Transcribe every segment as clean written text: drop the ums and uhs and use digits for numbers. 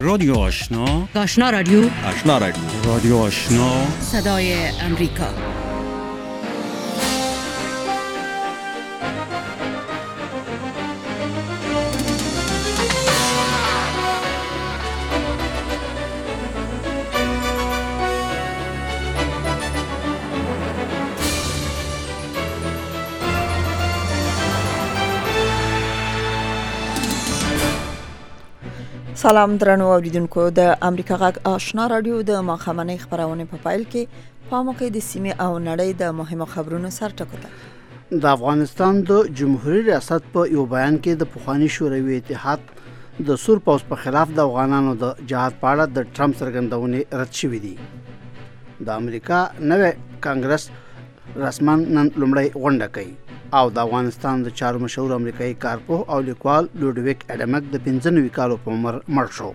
رادیو آشنا، آشنا رادیو، آشنا رادیو، رادیو آشنا، صدای امریکا. سلام درنو اوریدونکو، د امریکا غږ آشنا رادیو د ماخامنۍ خبرونه په پایل کې پاموکې د سیمه او نړۍ د مهمو خبرونو سر ټکوته. د افغانستان د جمهوریت ریاست په یو بیان کې د پخوانی شوروي اتحاد د سور پوز په خلاف د افغانانو د جهاد په اړه د ټرمپ څرګندونې رد شوې دي. د امریکا نوې کانګرس رسمن نن لومړی غونډه کوي او د افغانستان د چارو مشهور امریکایي کارپوه او لیکوال لوډویک اډمک د 95 کالو په عمر مړ شو.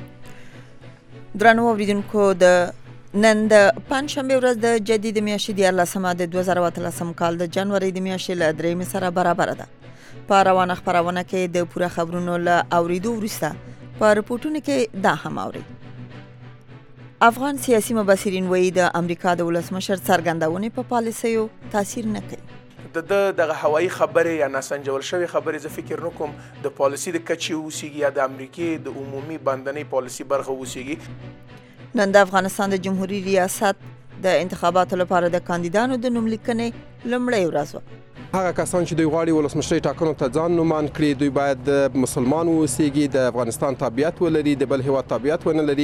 درنو اوریدونکو، د نن د پنځشنبه ورځ د جدید میاشتې د 14 د 2013 کال د جنوري د میاشتې له 3 سره برابر ده. په روانه خبرونه کې د پوره خبرونو له اوریدو وروسته په رپورټونو کې دا هم اوري. افغان سیاسي مبصرین وایي د امریکا د ولسمشر څرګندونې په پالیسیو تاثیر نه کوي. دغه هوایي خبرې یا ناسنجول شوی خبرې زه فکر نکوم د پالیسي د کچې اوسېږي یا د امریکای د عمومي باندنۍ پالیسي برخه اوسېږي. نن د افغانستان د جمهوریت ریاست د انتخاباتو لپاره د کاندیدانو د نوملیکنې لومړۍ ورځ وه. هغه کسان چې دوی غواړي ولسمشرۍ ټاکنو ته ځان نومان کړي، دوی باید مسلمان اوسېږي، د افغانستان تابعیت ولري، د بل هېواد تابعیت ونه لري.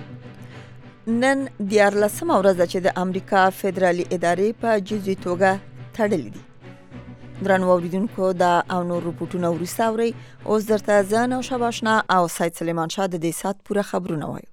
نن 14مه ورځ ده چې د امریکا فدرالي ادارې په جزئي توګه تړلې دي. درنو اوریدونکو، دا او نور رپورټونه وروسته اورئ. اوس درته زه نوشا آشنا او سید سلیمان شاه د دې سات پوره خبرونه وایو.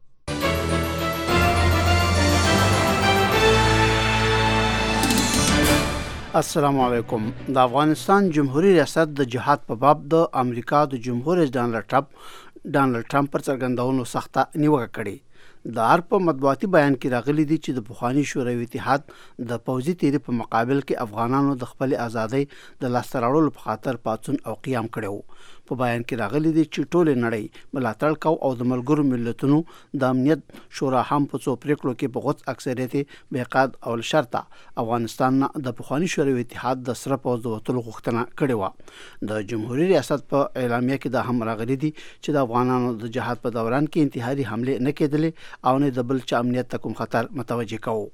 السلام علیکم. د افغانستان جمهوریت ریاست د جهاد په باب د امریکا د جمهور رئیس ډانلډ ټرمپ پر څرګندونو سخته نیوکه کړې. د هر په مطبوعاتي بیان کې راغلي دي چې د پخوانی شوروي اتحاد د پوځي تیری په مقابل کې افغانانو د خپل ازادۍ د لاسته راوړلو په خاطر پاڅون او قیام کړو. په بیان کې راغلي دي چې ټول نړۍ ملاتړ کو او د ملګرو ملتونو د امنیت شورا هم په څو پریکړو کې په غوڅ اکثریت به قاد او شرطه افغانستان د پخوانی شوروي اتحاد د سره پوځ د وټلو غوښتنه کړې و. د جمهوریت ریاست په اعلامیه کې دا هم راغلي دي چې د افغانانو د جهاد په دوران کې انتحاري حمله نه کېدلې او نه د بل چا امنیت ته کوم خطر متوجه کوو.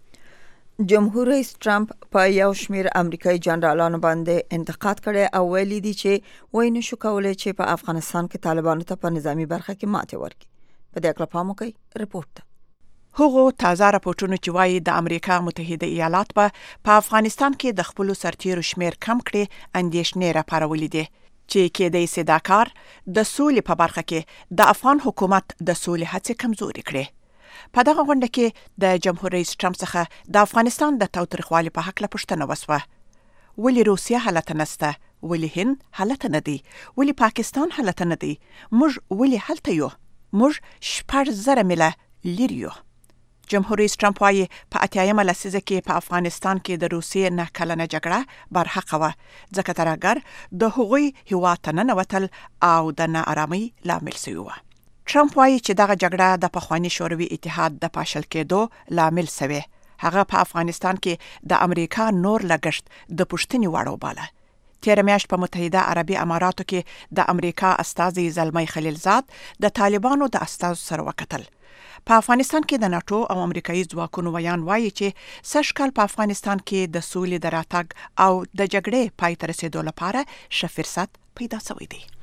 جمهور رئیس ټرمپ په یو شمیر امریکایي جنرالانو باندې انتقاد کړي او ویلي دي چې وای نشو کولای چې په افغانستان کې طالبانو ته په نظامی برخه کې ماته ورکړي. په دې اړه پام وکړئ رپورټ. هغه تازه راپورټونه چې وایي د امریکا متحده ایالات په افغانستان کې د خپل سرتیرو شمیر کم کړي اندیشنې راپارولې دي چې کېدای سي دا کار د سولې په برخه کې د افغان حکومت د سولې هڅې کمزوري کړي. په دغه غونډه کې د جمهور رئیس ټرمپ څخه د افغانستان د تاوتریخوالي په حق له پوښتنه وسوه. ولې روسیه حالت نسته؟ ولې هند حالت نه دی؟ ولې پاکستان حالت نه دی؟ موږ ولې هلته یو؟ موږ 6,000 میله لرې یو. جمهور رئیس ټرمپ وايي په 8مه لسیزه کې په افغانستان کې د روسیې 9 کلنه جګړه برحقه وه، ځکه ترهګر د هغوی هېواد ته ننوتل او د ناارامۍ لامل شوي وه. ټرمپ وايي چې دغه جګړه د پخواني شوروي اتحاد د پاشل کېدو لامل شوی. هغه په افغانستان کې د امریکا نور لګښت د پوښتنې وړ وباله. تېره میاشت په متحده عربي اماراتو کې د امریکا استازي زلمی خلیلزاد د طالبانو د استازو سره وکتل. په افغانستان کې د ناتو او امریکایي ځواکونو ویان وایي چې سږ کال په افغانستان کې د سولې د راتګ او د جګړې پای ته رسېدو لپاره ښه فرصت پیدا شوی دی.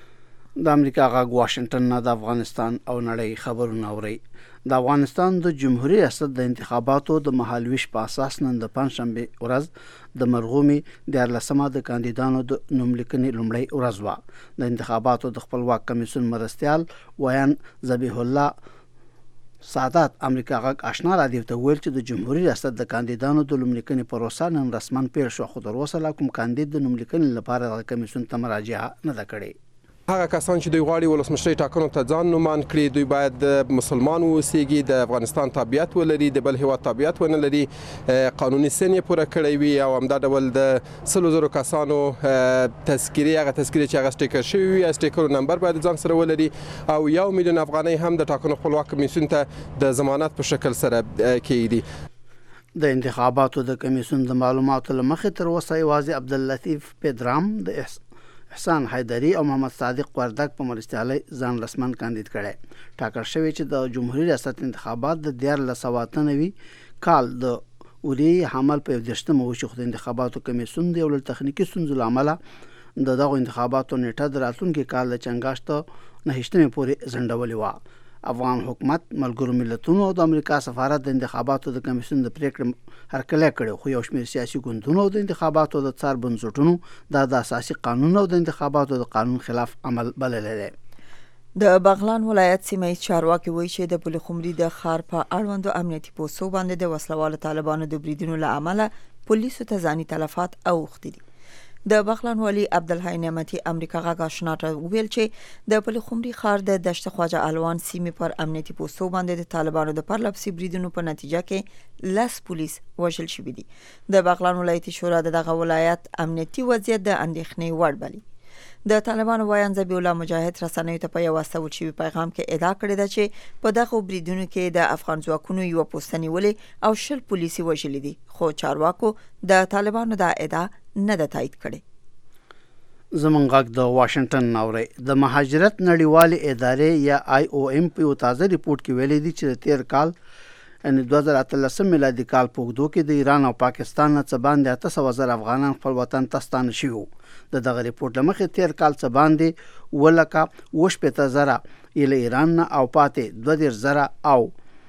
د امریکا غږ واشنگټن نه د افغانستان او نړۍ خبرونه اوري. د افغانستان د جمهوریت ریاست د انتخاباتو د مهالویش په اساس نن د پنځشنبه ورځ د مرغومي د 14مه د کاندیدانو د نوملیکنې لومړۍ ورځ وه. د انتخاباتو د خپلواک کمیسیون مرستیال ویان ذبیح الله سعادت امریکا غږ آشنا رادیو ته ویل چې د جمهوریت ریاست د کاندیدانو د نوملیکنې پروسه نن رسماً پیل شو، خو تر اوسه لا کوم کاندید د نوملیکنې لپاره د کمیسیون ته مراجعه نه ده کړې. هغه کسان چې دوی غواړي ولسمشرۍ ټاکنو ته ځان نومان کړي دوی باید مسلمان اوسیږي د افغانستان تابعیت ولري د بل هیواد تابعیت ونه لري قانوني سن یې پوره کړی وي او همدا ډول د 100,000 کسانو تذکیرې هغه تذکیرې چې هغه سټیکر شوي وي سټیکر نمبر باید ځان سره ولري او 1 میلیون افغانۍ هم د ټاکنو خپلواک کمیسیون ته د ضمانت په شکل سره کېږي. د انتخاباتو د کمیسیون د معلوماتو لمخې تر اوسه یوازې عبداللطیف پیدرام د احسان حیدری او محمد صادق وردګ په مرستیالۍ ځان رسمن کاندید کړی. ټاکل شوی چې د جمهوریت ریاست انتخابات د 1998 کال د اوري حمل په 18 وشو خو د انتخاباتو کمیسیون د یو تخنیکی ستونزو لامل د دغه انتخاباتو نیټه د راتلونکي کال د چنګاشت 9 پورې ځنډولې و. افغان حکومت ملګرو ملتونو او د امریکا سفارت د انتخاباتو د کمیسیون د پریکړې هرکلی کړی خو یو شمېر سیاسي ګوندونو د انتخاباتو د څار بنسټونو د اساسي قانون او د انتخاباتو د قانون خلاف عمل بللی دی. د بغلان ولایت سیمه چارواکي وایي چې د پلخمري د ښار په اړوندو امنیتي پوستو باندې د وسلوالو طالبانو د بریدونو له امله پولیسو ته ځاني تلفات اوښتي دي. د بغلان والی عبدالحی نعمتي امریکا غا آشنا ته ویل چې د پلخمري ښار د دشت خواجه الوان سیمې پر امنیتي پوستو باندې د طالبانو د پرلپسې بریدونو په نتیجه کې 10 پولیس وژل شوي دي. د بغلان ولایتي شورا دغه ولایت امنیتي وضعیت د اندېښنې وړ بلي. د طالبانو وایان ذبیح الله مجاهد رسنیو ته په یو استول شوی پیغام کې ادعا کړې ده چې په دغه بریدونو کې د افغان ځواکونو یو پوستنی ولې او 10 پولیسي وژل دي خو چارواکو د طالبانو د ادعا نه ده تایید کړي. زمونږ غږ د واشنگټن ناوري د مهاجرت نړیوالې ادارې یا IOM په یو تازه ریپورت کې ویلي دي چې د تیر کال یعنی 2013 میلادي کال په اوږدو کې د ایران او پاکستان نه څه باندې 800,000 افغانان خپل وطن ته ستانه شوي. د دغه ریپورت له مخې تیر کال څه باندې 18,000 یې له ایران نه او پاتې 22,000 او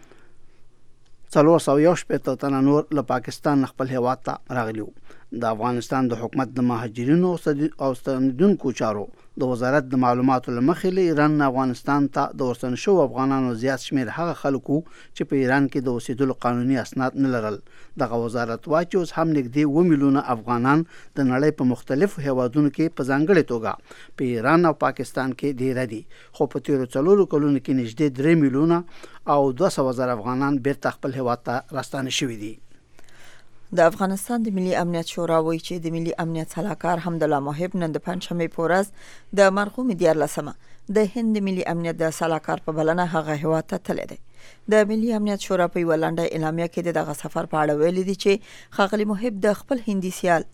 411 تنه نور له پاکستان خپل هیواد ته راغلي. د افغانستان د حکومت د مهاجرینو او ستنیدونکو چارو د وزارت د معلوماتو لمخې له ایران نه افغانستان ته د ورستنه شو افغانانو زیات شمیر هغه خلکو چې په ایران کې د اوسېدلو قانوني اسناد نه لرل. دغه وزارت وايي چې اوس هم نږدې 2 میلیونه افغانان د نړۍ په مختلفو هیوادونو کې په ځانګړې توګه په ایران او پاکستان کې ډیر دي خو په تیرو 4 کلونو کې نږدې 3 میلیونه او 200,000 افغانان بیرته خپل هیواد ته راستانه شوي دي. د افغانستان د ملي امنیت شورا وایي چې د ملي امنیت سلاکار حمدالله محب نن د پنځشنبه په ورځ د مرحوم 14 د هند ملي امنیت د سلاکار په بلنه هغه هیواد ته تللی دی. د ملي امنیت شورا په یو لنډه اعلامیه کې دغه سفر په اړه ویلي دي چې ښاغلي محب د خپل هندي سیال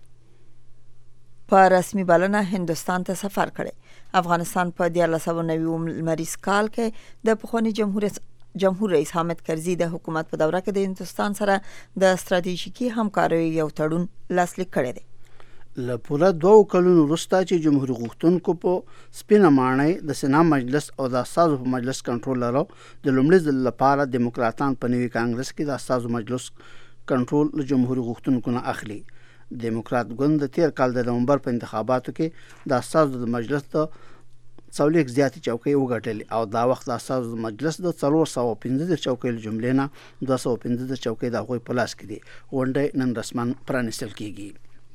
په رسمي بلنه هندستان ته سفر کړی. افغانستان په 1990 لمریز کال کې د پخوانی جمهور رئیس حامد کرزي د حکومت په دوره کې د هندستان سره د ستراتیژیکي همکارۍ یو تړون لاسلیک کړی دی. له پوره 2 کلونو وروسته چې جمهوریت غوښتونکو په سپینه ماڼۍ د سنا مجلس او د اساسو په مجلس کنټرول لرو د لومړي ځل لپاره دیموکراتان په نوي کانګرس کې د اساسو مجلس کنټرول له جمهوریت غوښتونکو نه اخلي. دیموکرات ګوند د تیر کال د نومبر په انتخاباتو کې د اساسو د مجلس ته 40 زیاتې چوکۍ وګټلې او دا وخت د اساسو مجلس د 415 چوکۍ له جملې نه 215 چوکۍ د هغوی په لاس کې دي. غونډه نن رسماً پرانیستل کیږي.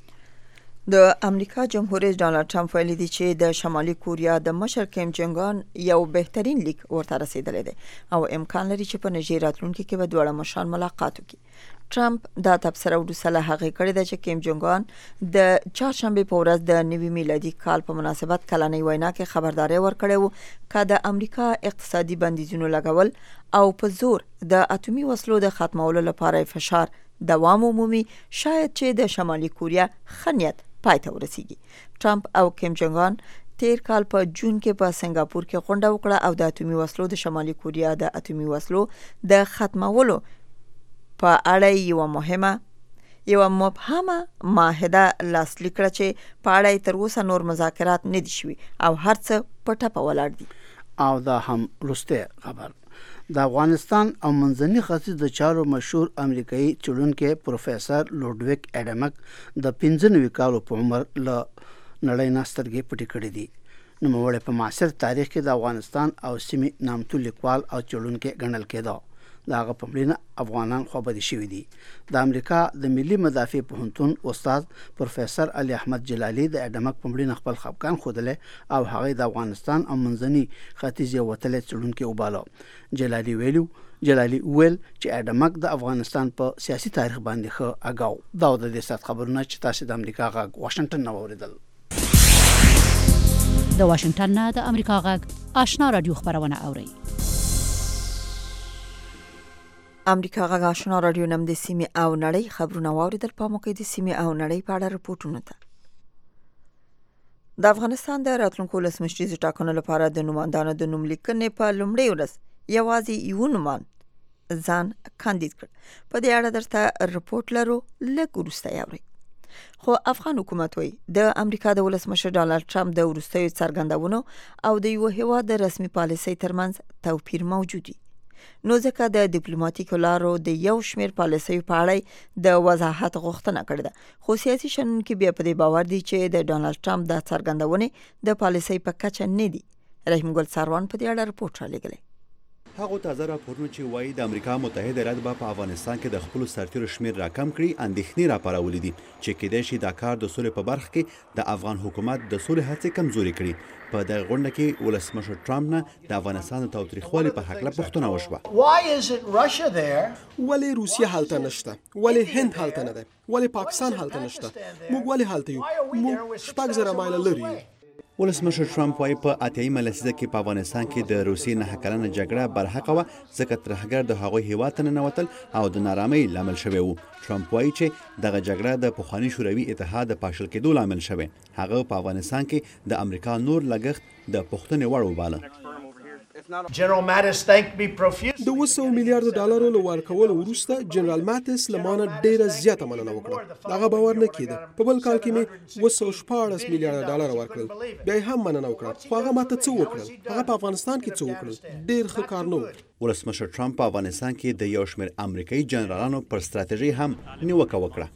د امریکا جمهور رئیس ډانلډ ټرمپ ویلي دی چې د شمالي کوریا د مشر کیم جونګ ان یو بهترین لیک ورته رسیدلی دی او امکان لري چې په نږدې راتلونکي کې به دواړه مشران ملاقات وکړي. ټرمپ دا تبصره وروسته له هغې کړې ده چې کیم جونګ ان د چهارشنبې په ورځ د نوي میلادي کال په مناسبت کلنۍ وینا کې خبرداری ورکړی و که د امریکا اقتصادي بندیزونو لګول او په زور د اټومي وسلو د ختمولو لپاره فشار دوام ومومي شاید چې د شمالي کوریا ښه نیت پای ته ورسیږي. ټرمپ او کیم جونګ ان تیر کال په جون کې په سنگاپور کې غونډه وکړه او د اټومي وسلو د شمالي کوریا د اټومي وسلو د ختمولو په اړه یو مبهمه معاهده لاسلیک کړه چې په اړه تر اوسه نور مذاکرات نه دي شوي او هر څه په ټپه ولاړ دي. او دا هم وروسته خبر د افغانستان او منځني ختیځ د چارو مشهور امریکایي څېړونکی پروفیسر لوډویک اډمک د 95 کالو په عمر له نړۍ نه سترګې پټې کړې دي. نوموړی په معاصر تاریخ کې د افغانستان او سیمې نامتو لیکوال او څېړونکی ګڼل کېده. د هغه په مړینه افغانان خوابدي شوي دي. د امریکا د ملي مدافع پوهنتون استاد پروفیسور علي احمد جلالي د اډمک په مړینه خپل خفګان ښودلی او هغه د افغانستان او منځني ختیځ یو وتلی څېړونکی وباله. جلالي ویل چې اډمک د افغانستان په سیاسي تاریخ باندې ښه اګاو. دا د دې سات خبرونه چې تاسو د امریکا غږ واشنگټن نه واوریدل. د واشنگټن نه د امریکا غږ آشنا رادیو خبرونه اوري. امریکا غږ آشنا رادیو نم د سیمې او نړۍ خبرونه واوریدل. په موقع د سیمې او نړۍ په اړه رپورټونه ته. د افغانستان د راتلونکو ولسمشریزو ټاکنو لپاره د نوماندانو د نوم لیکنې په لومړۍ ورځ یوازې یو نومان ځان کاندید کړ. په دې اړه درته رپورټ لرو، لږ وروسته یې اورئ. خو افغان حکومت وایي د امریکا د ولسمشر ډانلډ ټرمپ د وروستیو څرګندونو او د یو هیواد د رسمي پالیسۍ ترمنځ توپیر موجود دی. نو ځکه د ډیپلوماټیکو لارو د یو شمېر پالیسیو په اړه د وضاحت غوښتنه کړې ده. خو سیاسي شنونکي بیا په دې باور دي چې د ډانلډ ټرمپ د څرګندونې د پالیسۍ په کچه نه دي. رحیم ګل ساروان په دې اړه رپورټ رالیږلی. هغه تازه راپورونه چې وایي د امریکا متحده ایالات به په افغانستان کې د خپل سرتیرو شمیر راکم کړي اندېښنې راپارولې دي چې کېدای شي دا کار د سولې په برخه کې د افغان حکومت د سولې هڅې کمزوري کړي. په دغه غونډه کې ولسمشر ټرمپ نه د افغانستان د تاوتریخوالي په هکله پوښتنه وشوه. ولې روسیه هلته نشته؟ ولې هند هلته نه ده؟ ولې پاکستان هلته نشته؟ موږ ولې هلته یو؟ موږ 6,000 مایله لرې یو. ولسمشر ټرمپ وايي په اتیایمه لسیزه کې په افغانستان کې د روسیې 9 کلنه جګړه برحقه وه ځکه ترهګر د هغوی هیواد ته ننوتل او د نارامۍ لامل شوی و. ټرمپ وايي چې دغه جګړه د پخواني شوروي اتحاد د پاشل کېدو لامل شوی. هغه په افغانستان کې د امریکا نور لګښت د پوښتنې وړ وباله. د 200 میلیارډ ډالرو له ورکولو وروسته جنرال ماتس لمانه ډیره زیاته مننه وکړه. هغه باور نه کېده. په بل کال کې مې 214 میلیارډ ډالر ورکړل. بیا هم مننه وکړه. خو هغه ماته څه وکړل؟ هغه په افغانستان کې څه وکړل؟ ډیر ښه کار نه و. ولسمشر ټرمپ په افغانستان کې د یو شمېر امریکایي جنرالانو پر ستراتیژي هم نیوکه وکړه.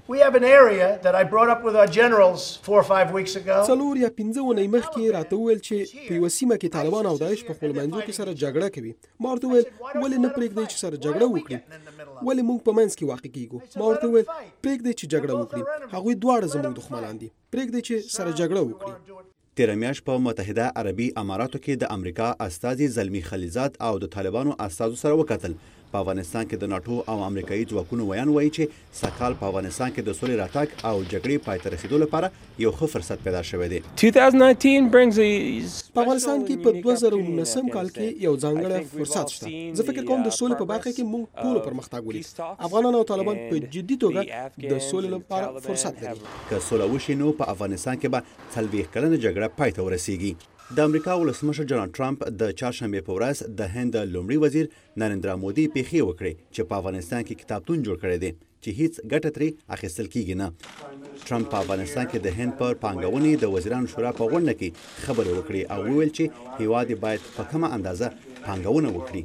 4 یا 5 ونې مخکې راته وویل چې په یوه سیمه کې طالبان او داعش په خپل منځو کې سره جګړه کوي. ما ورته وویل ولې نه پرېږدئ چې سره جګړه وکړي؟ ولې موږ په منځ کې واقع کیږو؟ ما ورته وویل پرېږدئ چې جګړه وکړي. هغوی دواړه زموږ دښمنان دي. پرېږدئ چې سره جګړه وکړي. تیره میاشت په متحده عربي اماراتو کې د امریکا استازي زلمی خلیزاد او د طالبانو استازو سره وکتل. په افغانستان کې د ناټو او امریکایي ځواکونو ویان وایي چې سږ کال په افغانستان کې د سولې راتګ او جګړې پای ته رسیدو لپاره یو ښه فرصت پیدا شوی دی. 2019 په افغانستان کې په 2019 کال کې یو ځانګړی فرصت شته. زه فکر کوم د سولې په برخه کې موږ ټول پرمختګ ولیدو. افغانان او طالبان په جدي توګه د سولې لپاره فرصت لري. که سوله وشي نو په افغانستان کې به 40 کلنه جګړه پای ته ورسیږي. د امریکا ولسمشر ډانلډ ټرمپ د چهارشنبې په ورځ د هند لومړي وزیر نریندرا مودي پیښې وکړې چې په افغانستان کې کتابتون جوړ کړی دی چې هیڅ ګټه ترې اخیستل کیږي نه. ټرمپ په افغانستان کې د هند پر پانګونې د وزیرانو شورا په غونډه کې خبرې وکړې او وویل چې هیواد باید په کومه اندازه پانګونه وکړي.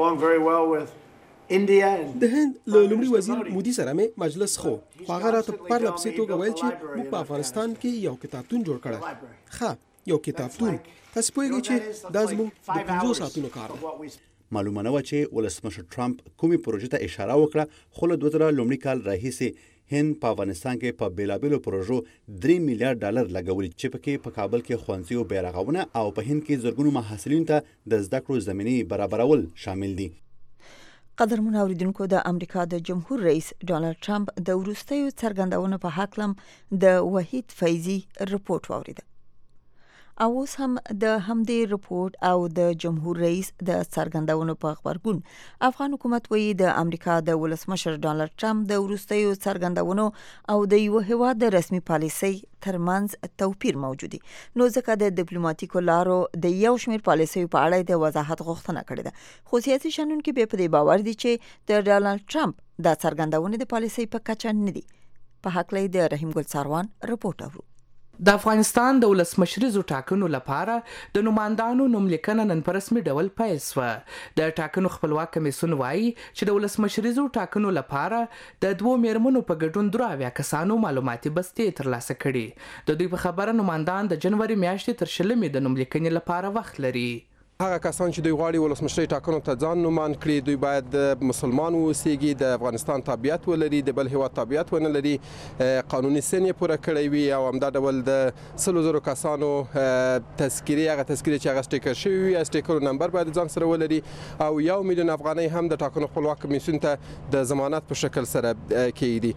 د هند له لومړي وزیر مودي سره مې مجلس خو هغه راته پرله پسې توګه ویل چې موږ په افغانستان کې یو کتابتون جوړ کړی. یو کتابتون. تاسو پوهیږئ چې دا زموږ د 5 ساعتونو کار دی. معلومه نه وه چې ولسمشر ټرمپ کومې پروژې ته اشاره وکړه، خو له 2000 لومړي کال راهیسې هند په افغانستان کې په بیلابیلو پروژو 3 میلیارډ ډالر لګولي چې پکې په کابل کې ښوونځیو بیارغونه او په هند کې زرګونو محصلینو ته د زده کړو زمینې برابرول شامل دي. قدرمن اوریدونکو، د امریکا د جمهور رئیس ډانلډ ټرمپ د وروستیو څرګندونو په هکله د وحید فیضي رپورټ واوریده. او اوس هم د همدې رپورټ او د جمهور رئیس د څرګندونو په خبرګون افغان حکومت وایي د امریکا د ولسمشر ډانلډ ټرمپ د وروستیو څرګندونو او د یو هیواد د رسمي پالیسۍ ترمنځ توپیر موجود دی. نو ځکه د ډیپلوماټیکو لارو د یو شمېر پالیسیو په اړه د وضاحت غوښتنه کړې ده. خو سیاسي شنونکي بیا په دې باور دي چې د ډانلډ ټرمپ د څرګندونې د پالیسۍ په کچه نه دي. په هکله د رحیم ګل ساروان رپورټ اورو. د افغانستان د ولسمشریزو ټاکنو لپاره د نوماندانو نوملیکنه نن په رسمي ډول پیل شوه. د ټاکنو خپلواک کمیسیون وایي چې د ولسمشریزو ټاکنو لپاره د 2 میرمنو په ګډون 23 کسانو معلوماتي بستې ترلاسه کړي. د دوی په خبره نوماندان د جنوري میاشتې تر 20 د نوملیکنې لپاره وخت لري. هغه کسان چې دوی غواړي ولسمشرۍ ټاکنو ته ځان نومان کړي دوی باید مسلمان اوسیږي د افغانستان تابعیت ولري د بل هیواد تابعیت ونه لري قانوني سن یې پوره کړی وي او همدا ډول د 100,000 کسانو تذکیرې هغه تذکیرې چې هغه سټیکر شوي وي سټیکر نمبر باید ځان سره ولري او 1 میلیون افغانۍ هم د ټاکنو خپلواک کمیسیون ته د ضمانت په شکل سره کېږي.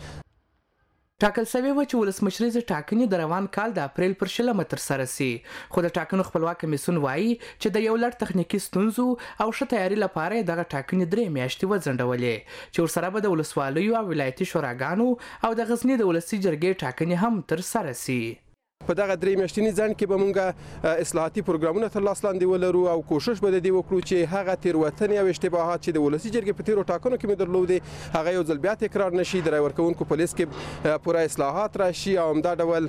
ټاکل شوی و چې ولسمشریزې ټاکنې د روان کال د اپریل پر 20 تر سره سي خو د ټاکنو خپلواک کمیسیون وایي چې د یو لړ تخنیکی ستونزو او ښه تیاری لپاره دغه ټاکنې 3 میاشتې وځنډولې چې ورسره به د ولسوالیو او ولایتي شوراګانو او د غزنی د ولسي جرګې ټاکنې هم تر سره سي. په دغه 3 میاشتنی ځنډ کې به مونږه اصلاحاتي پروګرامونه تر لاس لاندې ولرو او کوشش به د دې وکړو چې هغه تیروتنې او اشتباهات چې د ولسي جرګې په تیرو ټاکنو کې مې درلودې هغه یو ځل بیا تکرار نشي د رای ورکوونکو په لیست کې پوره اصلاحات راشي او همدا ډول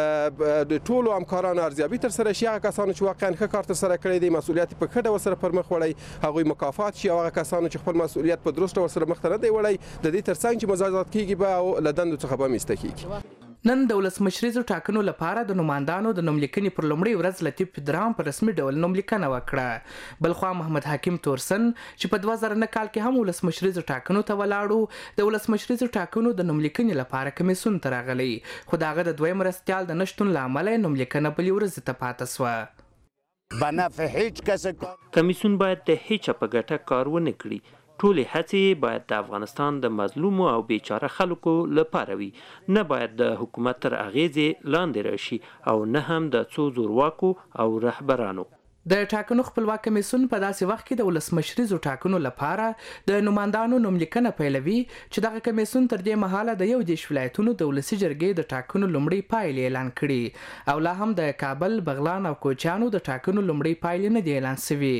د ټولو همکارانو ارزیابي تر سره شي. هغه کسانو چې واقعا ښه کار تر سره کړی دی مسؤلیت په ښه ډول سره پر مخ وړي هغوی مکافات شي او هغه کسانو چې خپل مسؤلیت په درست ډول سره مخ ته نه دی وړی د دې ترڅنګ چې مجازات کیږي به او له دندو څخه به ایسته کیږي. نن د ولسمشریزو ټاکنو لپاره د نوماندانو د نوملیکنې پر لومړۍ ورځ لطیف درام په رسمي ډول نوملیکنه وکړه. بلخوا محمد حکیم تورسن چې په 2009 کال کې هم ولسمشریزو ټاکنو ته ولاړو د ولسمشریزو ټاکنو د نوملیکنې لپاره کمیسیون ته راغلی خو دغه د دویم مرستیال د نشټون له امله نوملیکنه بلې ورځ ته پاتې شوه. بنفع هیڅ کس کمیسیون باید د هیچا په ګټه کار ونه کړي. ټولې هڅې باید د افغانستان د مظلومو او بیچاره خلکو لپاره وي نه باید د حکومت تر اغیزې لاندې راشي او نه هم د څو زورواکو او رهبرانو. د ټاکنو خپلواک کمیسیون په داسې وخت کې د ولسمشریزو ټاکنو لپاره د نوماندانو نوملیکنه پیلوي چې دغه کمیسیون تر دې مهاله د 11 ولایتونو د ولسي جرګې د ټاکنو لومړۍ پایلې اعلان کړي او لا هم د کابل، بغلان او کوچیانو د ټاکنو لومړۍ پایلې نه دي اعلان شوي.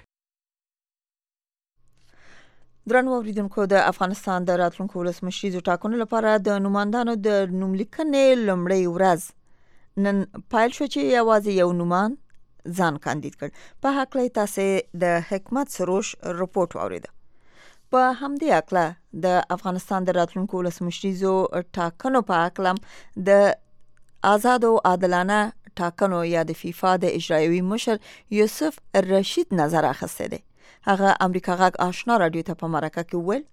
درنو اوریدونکو د افغانستان د راتلونکو ولسمشریزو ټاکنو لپاره د نوماندانو د نوملیکنې لومړۍ ورځ نن پایل شو چې یوازې یو نومان ځان کاندید کړ. په هکله تاسو د حکمت سروش رپورت واورید. په همدې اکله د افغانستان د راتلونکو ولسمشریزو ټاکنو په اکله د آزاد او عادلانه ټاکنو یا د فیفا د اجرایوي مشر یوسف رشید نظر اخیسته دی. هغه امریکا غاک آشنا رادیو ته په مرکه کې ویل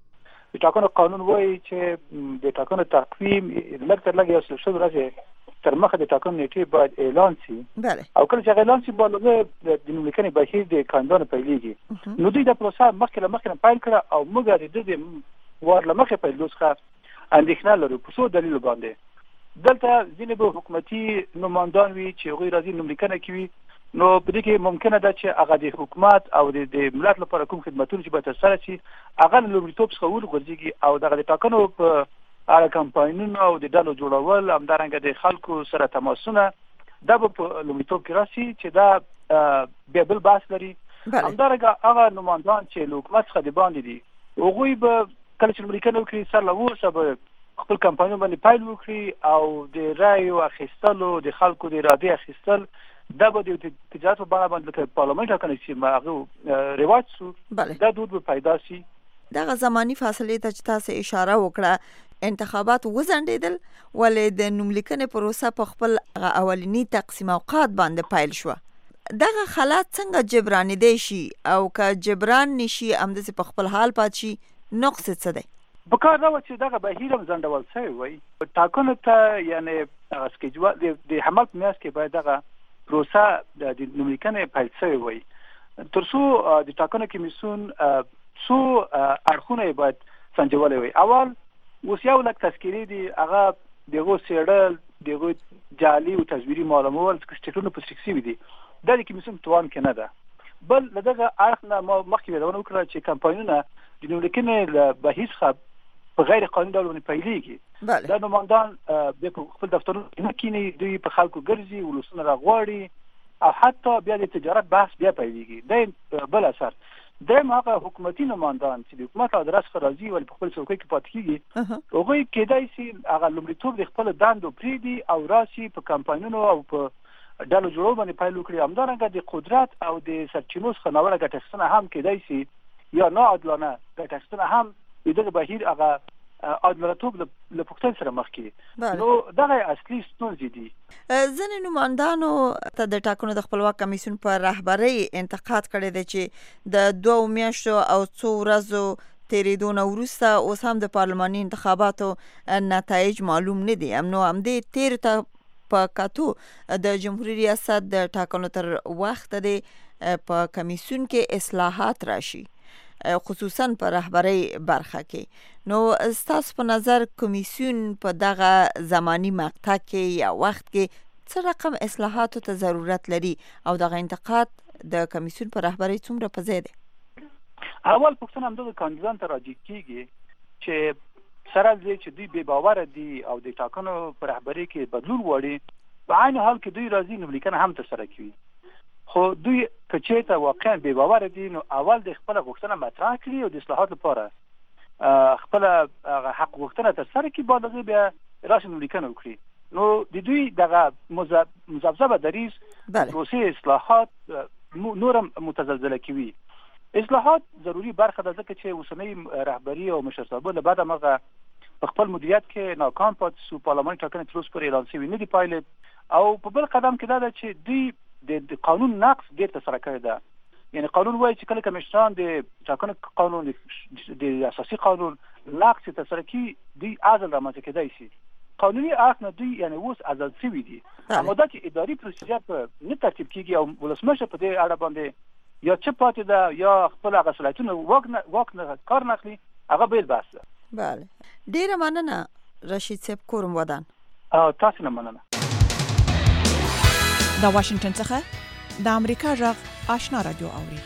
د ټاکنو قانون وایي چې د ټاکنو تقویم لږ تر لږه یو څه ورځې تر مخه د ټاکنو نیټې باید اعلان شي. او کله چې اعلان شي باید د نوملیکنې بهیر د کاندیدانو پیلېږي نو دوی د پروسه مخکې له مخکې پیل کړه او موږ د دې وار له مخې پیل څخه اندېښنه لرو په څو دلیل باندې. دلته ځینې به حکومتي نوماندان وي چې هغوی راځي نوملیکنه کوي نو په دې کې ممکنه ده چې هغه د حکومت او د ملت لپاره کوم خدماتونه چې به ترسره شي هغه لومړیتوب څخه وګرځي او دغه د ټاکنو په اړه کمپاینونه او د ډلو جوړول همدارنګه د خلکو سره تماسونه دا به په لومړیتوب کې راشي چې دا بیا بل بحث لري. همدارنګه هغه نوماندان چې له حکومت څخه د باندې دي هغوی به کله چې نوملیکنه وکړي سر له اوسه به خپل کمپاینونه باندې پیل وکړي او د رایو اخیستلو د خلکو د ارادې اخیستل دا به د تجارت په بڼه باندې لکه پارلمان ټاکنې چې هغه رواج شو دا دود به پیدا شي. دغه زماني فاصلې ته چې تاسو اشاره وکړه انتخابات وځنډېدل ولې د نوملیکنې پروسه په خپل اولینی تقسیم اوقات باندې پیل شو. دغه حالات څنګه جبرانېدای شي او که جبران نشي همداسې په خپل حال پات شي نقص څه دی؟ په کار دا و چې دغه بهیر هم ځنډول شوی وای ټاکنو ته یعنی سکیجول د حمل په میاشت کې باید دغه پروسه د نوملیکنې پیل شوی وای تر څو د ټاکنو کمیسیون څو اړخونه باید سنجولي وي. اول اوس یو لک تذکیرې دي هغه دغه سیړل دغه جعلي او تزویري معلومات چې ټولنه په سکسي دي د کمیسیون توان کې نه ده بل لدغه اړخ نه مخکې ودونه وکړه چې کمپاینونه د نوملیکنې به هیڅ په غیر قانوني ډول پیلېږي. دا نوماندان د خپل دفترونو نه کینی دوی په خلکو ګرځي ولسونه راغواړي او حتی بیا د تجارت بحث بیا پیلېږي. دا بل اثر دیم هغه حکومتي نوماندان چې د حکومت ادرس راځي ول په خپل څوکۍ کې پاتې کیږي هغوی کېدای شي هغه لومړیتوب د خپل دندو پریدي او راشي په کمپاینونو او په ډلو جوړول باندې پیل وکړي. همدارنګه د قدرت او د سرچینو څخه ناوړه ګټه اخیستنه هم کېدای شي یا نه عادلانه ګټه اخیستنه هم دغه بهیر هغه عدالتوب له پوښتنې سره مخ کړي. نو دغه اصلي ستونزې دي. ځینې نوماندانو ته د ټاکنو د خپلواک کمیسیون په رهبرۍ انتقاد کړی دی چې د 2 میاشتو او 2 ورځو تیریدو نه وروسته اوس هم د پارلماني انتخاباتو نتایج معلوم نه دي. نو همدې تیر ته په کتو د جمهوریت ریاست د ټاکنو تر وخت د په کمیسیون کې اصلاحات راشي، خصوصا په رهبرۍ برخه کې. نو ستاسو په نظر کمیسیون په دغه زمانی مقطع کې یا وخت کې څه رقم اصلاحاتو ته ضرورت لري او دغه انتقاد د کمیسیون په رهبرۍ څومره په ځای دی؟ اول پوښتنه همدغه کاندیدان ته راجع کیږي چې سره دې چې دوی بې باوره دي او د ټاکنو په رهبرۍ کې بدلون غواړي، په عین حال کې دوی راځي نوملیکنه هم ترسره کوي. خو دوی که چېرته واقعا بې باوره دي نو اول د خپله غوښتنه مطرح کړي او د اصلاحات لپاره خپله حق غوښتنه ترسره کړي، بعد هغې بیا راشي نوملیکنه وکړي. نو د دوی دغه مذبذبه دریځ پروسې اصلاحات نور هم متزلزله کوي. اصلاحات ضروري برخه ده ځکه چې اوسنۍ رهبري او مشرتابه له بعده مغه په خپل مدیریت کې ناکام پاتې شو. پارلماني ټاکنې تر اوسه پورې اعلان شوي نه دي پایلې، او په بل قدم کې دا ده چې دوی د قانون نقض ډېر ترسره کړی ده. یعنی قانون وایي چې کله کمیشنران د ټاکنو قانون د اساسي قانون نقض ترسره کړي دوی عزل رامنځته کېدای شي. قانوني اړخ نه دوی یعنی اوس عزل شوي دي، اما دا چې اداري پروسیجر په نه ترتیب کېږي او ولسمشر په دې اړه باندې یا چپ پاتې ده یا خپل هغه صلاحیتونه واک نه کار نه اخلي، هغه بل بحث ده. بله، ډېره مننه رشید صاحب. کورم ودان. تاسو نه مننه. د واشنگټن څخه د امریکا غږ آشنا رادیو اوري.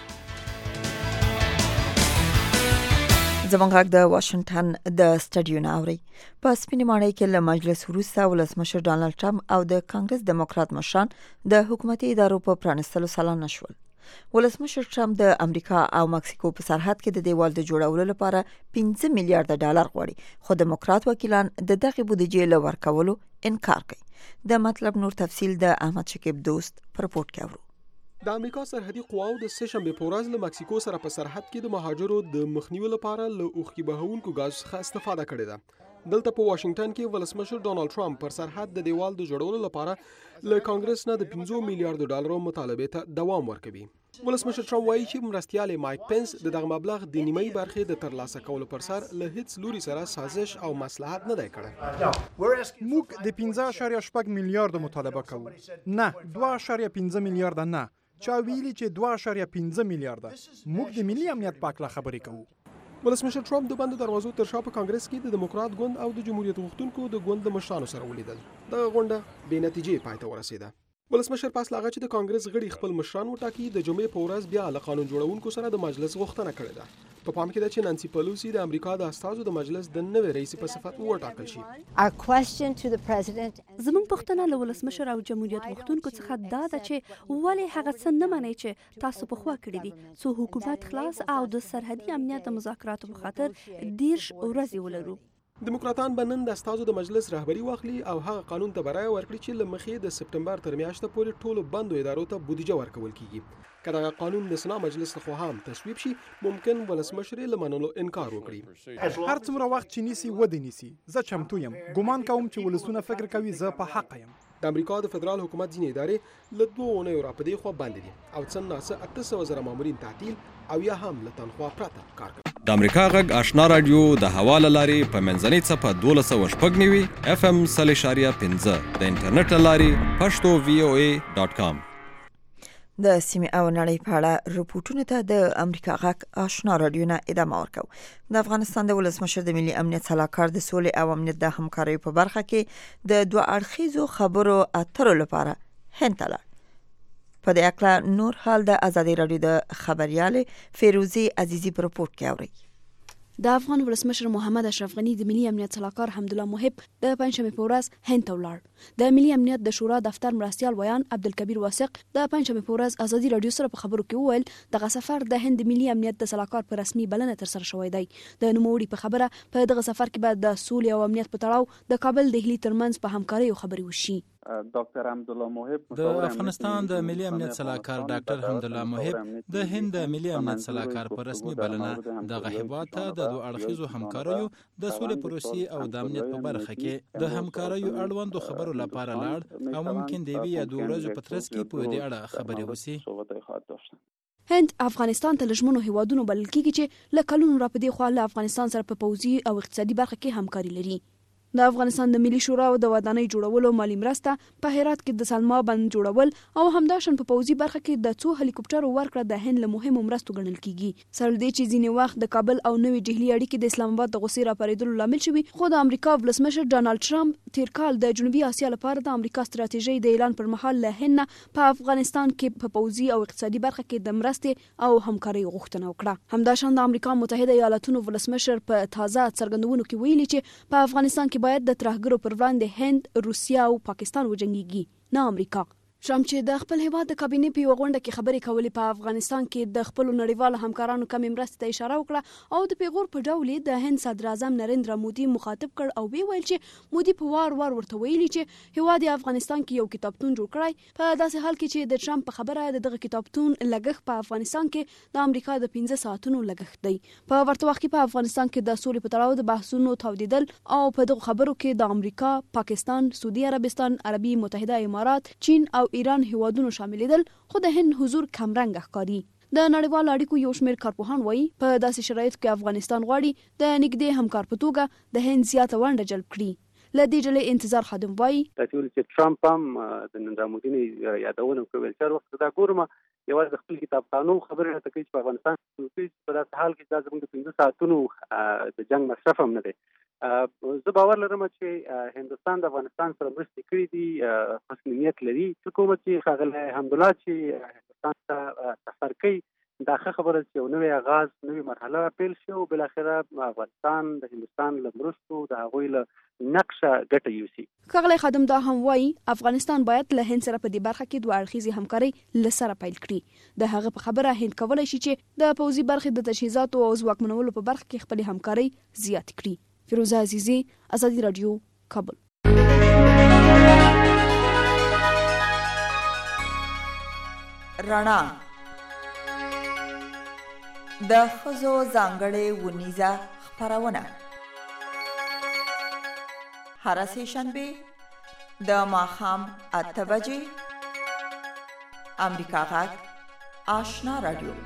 زموږ غږ د واشنگټن د سټډیو نه اوري. په سپینې ماڼۍ کې له مجلس وروسته ولسمشر ډانلډ ټرمپ او د کانګرس ډیموکرات مشران د حکومتي ادارو په پرانستلو سلام نشول. ولسمشر ټرمپ د امریکا او مکسیکو په سرحد کې د دیوال د جوړولو لپاره 15 میلیارډ ډالر غواړي، خو ډیموکرات وکیلان د دغه بودیجې له ورکولو انکار کوي. د مطلب نور تفصیل د احمد شکیب دوست پر رپورت کې اورو. د امریکا سرحدي قواو د سهشنبه په ورځ له مکسیکو سره په سرحد کې د مهاجرو د مخنیوي لپاره له اوښکې بهونکو غاز څخه استفاده کړې ده. دلته په واشنگټن کې ولسمشر ډانلډ ټرمپ پر سرحد د دیوال د جوړولو لپاره له کانګرس نه د 15 میلیارډ ډالرو مطالبه ته دوام ورکوي. ولسمشر ټرمپ وایي چې مرستیال مایک پنس د دغه مبلغ د نیمایي برخې د ترلاسه کولو پر سر له هیڅ لوري سره سازش او مصلحت نه دی کړی. موږ د 15.8 میلیارډ مطالبه کوو، نه 2.15 میلیارډ نه. چا ویلي چې 2.15 میلیارډ. موږ د ملي امنیت په اړه خبرې کوو. ولسمشر ټرمپ د بندو دروازو تر شا په کانګرس کې د دیموکرات ګوند او د جمهوریت غوښتونکو د ګوند د مشرانو سره ولیدل. دغه غونډه بې نتیجې پای ته ورسېده. ولسمشر پاس لاغه چې د کانګرس غړي خپل مشران وټاکي د جمعې په ورځ بیا له قانون جوړونکو سره د مجلس غوښتنه کړې ده. په پام کې ده چې نانسي پلوسی د امریکا د استازو د مجلس د نوې رئیس په صفت وټاکل شي. زموږ پوښتنه له ولسمشر او جمهوریت غوښتونکو څخه دا ده چې ولې هغه څه نه مني چې تاسو په خوا کړی دي څو حکومت خلاص او د سرحدي امنیت د مذاکراتو په خاطر 10 ورځې ولرو. دیموکراتان به نن د استازو د مجلس رهبری واخلي او هغه قانون ته برای ورکړي چې له مخې د سپټمبر تر میاشتې پورې ټولو بندو ادارو ته بودیجه ورکول کیږي. که دغه قانون د سنا مجلس لخوا هم تصویب شي، ممکن ولسمشر له منلو انکار وکړي. هر څومره وخت چې نیسي ودی نیسي، زه چمتو یم. ګومان کوم چې ولسونه فکر کوي زه په حق یم. د امریکا د فدرال حکومت ځینې ادارې له 2 اونیو راپدې خو بند دي او څن ناسه 800,000 مامورین تعطیل او یا هم له تنخوا پرته کار کوي. د امریکا غږ آشنا رادیو د حواله لاري په منځنۍ څپه 12.9 FM 3.15 د انټرنیټ لاري pashto.voa.com. د سیمې او نړۍ په اړه رپورټونو ته د امریکا غږ آشنا رادیو نه ادامه ورکوو. د افغانستان د ولسمشر د ملي امنیت صلاحکار د سولې او امنیت د همکارۍ په برخه کې د 2 اړخیزو خبرو اترو لپاره هند ته لاړ. په دې اړه نور حال د ازادي رادیو د خبريال فیروزي عزیزی په رپورت کې اوري. د افغان ولسمشر محمد اشرف غنی د ملي امنیت صلاحکار حمدالله محب د پنځمې په ورځ هند ته ولاړ. د ملي امنیت د شورا دفتر مرستیال ویان عبدالکبیر واثق د پنځمې په ورځ ازادي رادیو سره په خبرو کې وویل دغه سفر د هند ملي امنیت د صلاحکار په رسمي بلنه تر سره شوی دی. د نوموړي په خبره په دغه سفر کې به د سولې او امنیت په تړاو د کابل دهلی ترمنځ په همکارۍ خبرې وشي. ډاکټر حمدالله محب د افغانستان د ملي امنیت صلاحکار ډاکټر حمدالله محب د هند د ملي امنیت صلاحکار په رسمي بلنه دغه هیواد ته د دوه اړخیزو همکاریو د سولې پروسې او د امنیت په برخه کې د همکاریو اړوندو خبرو لپاره لاړ او ممکن د یوې یا دوه ورځو په ترڅ کې په دې اړه خبرې وشي. هند افغانستان ته لژمنو هیوادونو بلل کیږي چې له کلونو را پدې خوا له افغانستان سره په پوځي او اقتصادي برخه کې همکاري لري. د افغانستان د ملي شورا او د ودانۍ جوړولو مالی مرسته په هرات کې د سلما بند جوړول او همداشان په پوځي برخه کې د څو هلیکوپټرو ورکړه د هند له مهمو مرستو ګڼل کیږي. سره دې چې ځینې وخت د کابل او نوې ډهلي اړیکې د اسلام آباد د غوسې راپارېدلو لامل شوي، خو د امریکا ولسمشر ډانلډ ټرمپ تیر کال د جنوبي اسیا لپاره د امریکا ستراتیژۍ د اعلان پر مهال له هند په افغانستان کې په پوځي او اقتصادي برخه کې د مرستې او همکارۍ غوښتنه وکړه. همداشان د امریکا متحده ایالاتونو ولسمشر په تازه څرګندونو کې ویلي چې په افغانستان کې باید د ترهګرو پر وړاندې هند، روسیا او پاکستان وجنګيږي، نه امریکا. ټرمپ چې د خپل هیواد د کابینې په یوه غونډه کې خبرې کولې، په افغانستان کې د خپلو نړیوالو همکارانو کمې مرستې ته اشاره وکړه او د پیغور په ډول د هند صدر اعظم نریندرا مودي مخاطب کړ او ویل چې مودي په وار ورته ویلي چې هیواد افغانستان کې یو کتابتون جوړ کړی، په داسې حال کې چې د ټرمپ په خبره د دغه کتابتون لګښت په افغانستان کې د امریکا د 15 ساعتونو لګښت دی. په ورته وخت کې په افغانستان کې د سولې په تړاو د بحثونو تاویدل او په دغه خبرو کې د امریکا، پاکستان، سعودي عربستان، عربي متحده امارات، چین او ایران هیوادونو شاملېدل، خو د هند حضور کمرنګه ښکاري. د نړیوالو اړیکو یو شمېر کارپوهان وایي په داسې شرایطو کې افغانستان غواړي د نږدې همکار په توګه د هند زیاته ونډه جلب کړي. له دې ډلې انتظار خادم وایي چې ټرمپ هم د نریندرا مودي نه یادونه کوي چې وخت دا ګورم یوازې د خپل کتابخانو خبرې راته کوي چې په افغانستان کې په داسې حال کې دا زموږ د 15 ساعتونو د جنگ مصرف هم نه دی. زه باور لرم چې هندوستان د افغانستان سره مرستې کړې دي، حسن نیت لري. حکومت چې ښاغلی حمدالله چې هندوستان ته سفر کوي، دا ښه خبره چې یو نوی آغاز، نوې مرحله پیل شي او بالاخره افغانستان د هندوستان له مرستو د هغوی له نقشه ګټه یوسي. ښاغلی خادم دا هم وایي افغانستان باید له هند سره په دې برخه کې دوه اړخیزې همکارۍ له سره پیل کړي. د هغه په خبره هند کولی شي چې د پوځي برخې د تجهیزاتو او ځواکمنولو په برخه کې خپلې همکارۍ زیاتې کړي. فیروزه عزیزی، ازادي رادیو، کابل. رڼا د ښځو ځانګړې ونیزه خپرونه هر سه شنبه د ماښام 8 بجې امریکا غږ آشنا رادیو.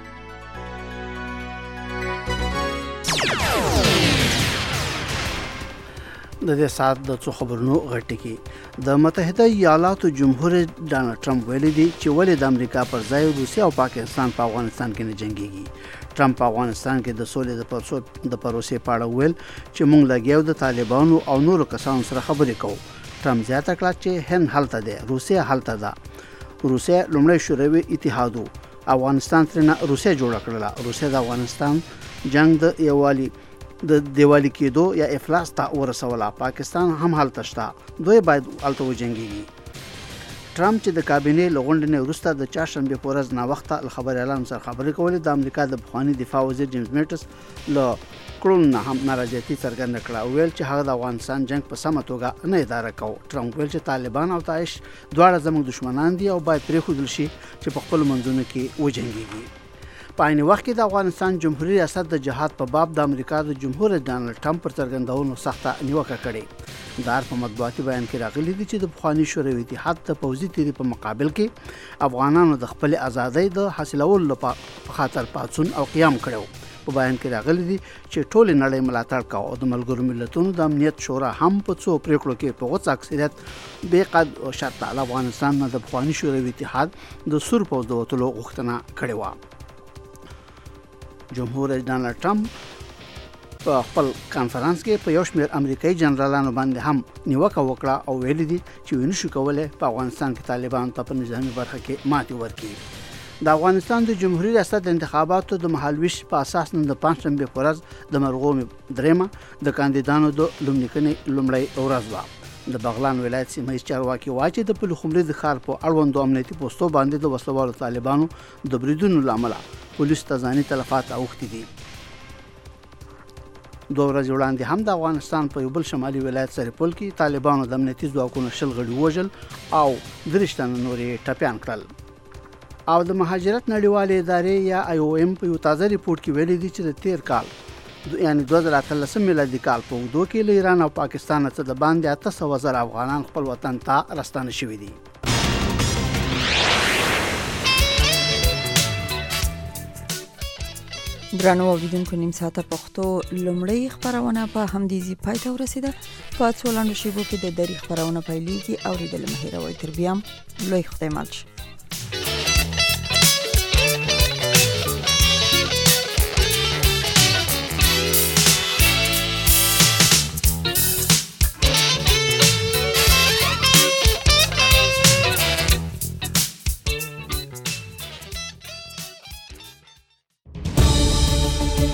د دې سات د څو خبرونو غټي کې د متحده ایالاتو جمهور ډانلډ ټرمپ ویلي دی چې ولې د امریکا پر ځای روسیا او پاکستان په افغانستان کې نه جنګيږي. ټرمپ په افغانستان کې د سولې د پروسې په اړه ویل چې موږ لګیاو د طالبانو او نورو کسانو سره خبرې کوو. ټرمپ زیاته کړه چې هند هلته دی، روسیا هلته ده. روسیا لومړی شوروي اتحاد افغانستان ترنه روسیا جوړه کړله. روسیا د افغانستان جنگ د دیوالي کېدو یا افلاس ته ورسوله. پاکستان هم هلته شته، دوی باید هلته وجنګېږي. ټرمپ چې د کابینې له غونډې نه وروسته د چهارشنبې په ورځ ناوخته له خبریالانو سره خبرې کولې، د امریکا د پخواني دفاع وزیر جیمز میټس له کړنو نه هم ناراضیتي څرګنده کړه او ویل چې هغه د افغانستان جنگ په سمه توګه نه اداره کوي. ټرمپ ویل چې طالبان او داعش دواړه زموږ دشمنان دي او باید پرېښودل شي چې په خپلو منځونو کې وجنګېږي. په عین وخت کې د افغانستان جمهوریت ریاست د جهاد په باب د امریکا د جمهور ډانلډ ټرمپ پر څرګندونو سخته نیوکه کړې. دار په مطبوعاتي بیان کې راغلي دي چې د پخواني شوروي اتحاد د پوځي تیری په مقابل کې افغانانو د خپل ازادۍ د حاصلولو لپاره په خاطر پاڅون او قیام کړو. په بیان کې راغلي دي چې ټول نړۍ ملاتړ کوي او د ملګرو ملتونو د امنیت شورا هم په څو پریکړو کې په غوڅ اکثریت بې قد شرط د افغانستان نه د پخواني شوروي اتحاد د سور پوځ د وتلو غوښتنه کړې و. جمهور رئیس ډانلډ ټرمپ په خپل کانفرنس کې په یو شمېر امریکایي جنرالانو باندې هم نیوکه وکړه او ویلي دي چې ونشو کولی په افغانستان کې طالبانو ته په نظامي برخه کې ماتې ورکړي. د افغانستان د جمهوریت ریاست د انتخاباتو د مهالویش په اساس نن د پنجشنبې په ورځ د مرغومې درېیمه د کاندیدانو د لومړنۍ لومړۍ ورځ وه. د بغلان ولایت سیمه ییز چارواکي وایي چې د پلخمري د ښار په اړوندو امنیتي پوستو باندې د وسلوالو طالبانو د بریدونو له امله پولیسو ته ځاني تلفات اوښتي دي. دوه ورځې وړاندې هم د افغانستان په یو بل شمالي ولایت سرپل کې طالبانو د امنیتي ځواکونو 10 غړي وژل او 3 تنه نورې ټپیان کړل. او د مهاجرت نړیوالې ادارې یا IOM په یو تازه ریپورت کې ویلي دي چې د تیر کال یعنی 2013 میلادي کال په اوږدو کې له ایران او پاکستان څخه د باندې 800,000 افغانان خپل وطن ته راستانه شوي دي. درنو اوریدونکو نیم ساعته پښتو لومړی خبرونه په همدې پای ته ورسیده. په څو لاندې شیبو کې د دری خبرونه پیلېږي. اوریدل مه هېروئ. تر بیا لوی خدای مل شي.